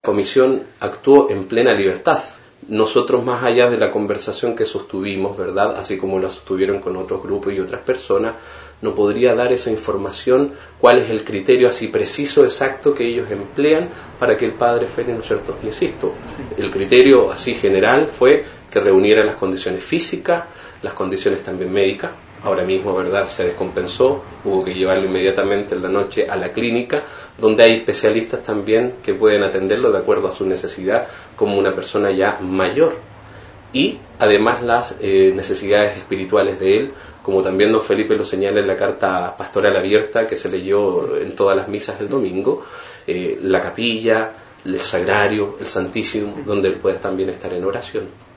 comisión actuó en plena libertad. Nosotros, más allá de la conversación que sostuvimos, ¿verdad?, así como la sostuvieron con otros grupos y otras personas, no podría dar esa información, cuál es el criterio así preciso, exacto, que ellos emplean para que el padre Félix, ¿no es cierto? Insisto, el criterio así general fue que reuniera las condiciones físicas, las condiciones también médicas. Ahora mismo, ¿verdad?, se descompensó, hubo que llevarlo inmediatamente en la noche a la clínica, donde hay especialistas también que pueden atenderlo de acuerdo a su necesidad, como una persona ya mayor. Y además las necesidades espirituales de él, como también don Felipe lo señala en la carta pastoral abierta que se leyó en todas las misas el domingo, la capilla, el sagrario, el santísimo, donde él puede también estar en oración.